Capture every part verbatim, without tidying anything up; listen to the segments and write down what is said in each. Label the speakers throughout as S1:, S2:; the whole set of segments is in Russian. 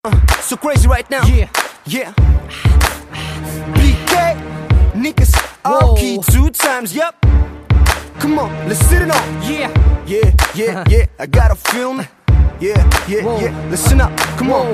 S1: uh, so crazy right now.
S2: Yeah,
S1: yeah. B K, niggas, all key two times, yep. Come on, let's sit it on.
S2: Yeah,
S1: yeah, yeah, yeah. I got a feeling. Yeah, yeah, Whoa. yeah. Listen up, come Whoa. on.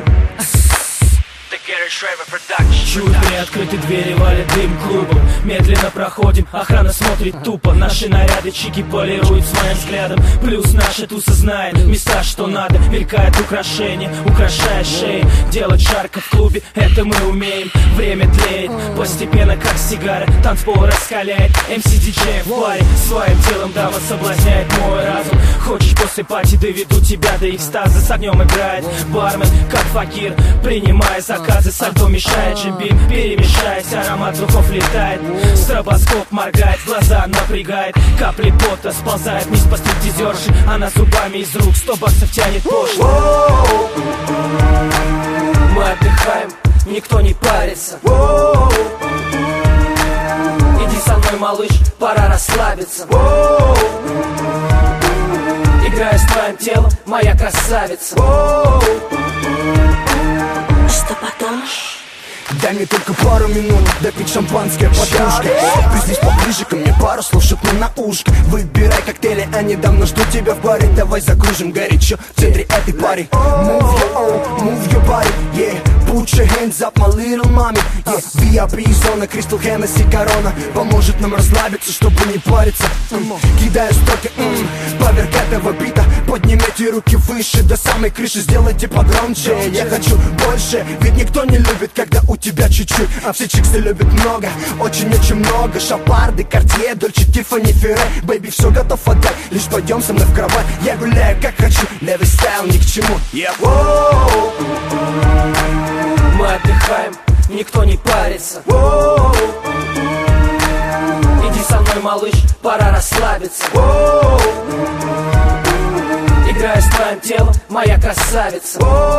S3: Чуть приоткрыты двери, валит дым клубом. Медленно проходим, охрана смотрит тупо. Наши наряды чики полируют своим взглядом. Плюс наша туса знает места, что надо. Мелькает украшение, украшая шеи. Делать жарко в клубе, это мы умеем. Время тлеет, постепенно как сигара. Танцпол раскаляет, эм си-диджей в баре. Своим телом дама соблазняет мой разум. Хочешь после пати, доведу тебя до экстаза. С огнем играет бармен, как факир, принимая заказы. Сальто мешает, джимбим перемешаясь, аромат духов летает. Стробоскоп моргает, глаза напрягает. Капли пота сползает вниз по стриптизерши. Она зубами из рук сто баксов тянет пошло. Мы отдыхаем, никто не парится. Иди со мной, малыш, пора расслабиться. Играю с твоим телом, моя красавица.
S4: Что потом?
S1: Дай мне только пару минут, допить шампанское подружка. Ты здесь поближе ко мне, пару слов шепну на ушко. Выбирай коктейли, они давно ждут тебя в баре. Давай закружим горячо в центре этой пари. Move your own, move your body, yeah. Put your hands up, my little mommy, yeah. ви ай пи зона, Crystal Hennessy, корона поможет нам расслабиться, чтобы не париться. mm. Кидаю строки, mm. поверх этого бита. Поднимите руки выше, до самой крыши. Сделайте погромче, я хочу больше. Ведь никто не любит, когда у тебя чуть-чуть, а все чиксы любят много, очень-очень много. Шапарды, Картье, Дольче, Тиффани, Ферре. Бэйби, все готов отдать, лишь пойдем со мной в кровать. Я гуляю как хочу, левый стайл ни к чему, yeah.
S3: Мы отдыхаем, никто не парится. Иди со мной, малыш, пора расслабиться. Играю с твоим телом, моя красавица.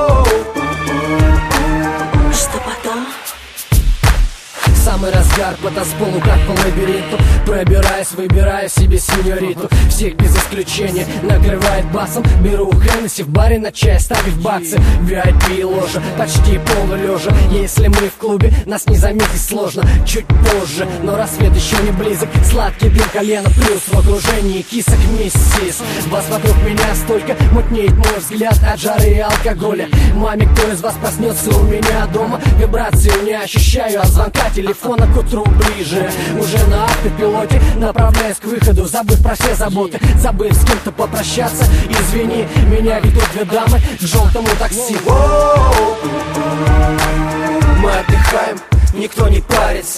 S4: Что потом?
S3: Самый разгар по танцполу, как по лабиринту. Пробираясь, выбираю себе сеньориту. Всех без исключения накрывает басом. Беру Хеннесси в баре на чай, ставить баксы. ви ай пи ложа, почти полулежа. Если мы в клубе, нас не заметить сложно. Чуть позже, но рассвет еще не близок. Сладкий дым колено, плюс в окружении кисок миссис. Вас вокруг меня столько, мутнеет мой взгляд от жары и алкоголя. Маме, кто из вас проснется у меня дома? Вибрации не ощущаю от звонка телефона. Телефона к утру ближе, уже на автопилоте направляюсь к выходу, забыв про все заботы, забыв с кем-то попрощаться. Извини, меня ведут две дамы к желтому такси. Мы отдыхаем, никто не парится.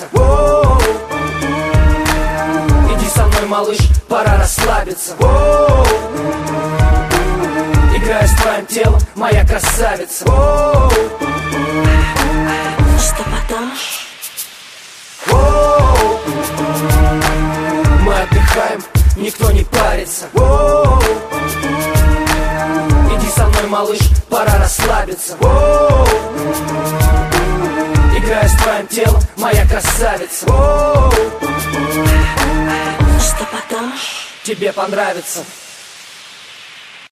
S3: Иди со мной, малыш, пора расслабиться. Играю с твоим телом, моя красавица.
S4: Что потом?
S3: Мы отдыхаем, никто не парится. Иди со мной, малыш, пора расслабиться. Играю с твоим телом, моя красавица.
S4: Что потом?
S3: Тебе понравится.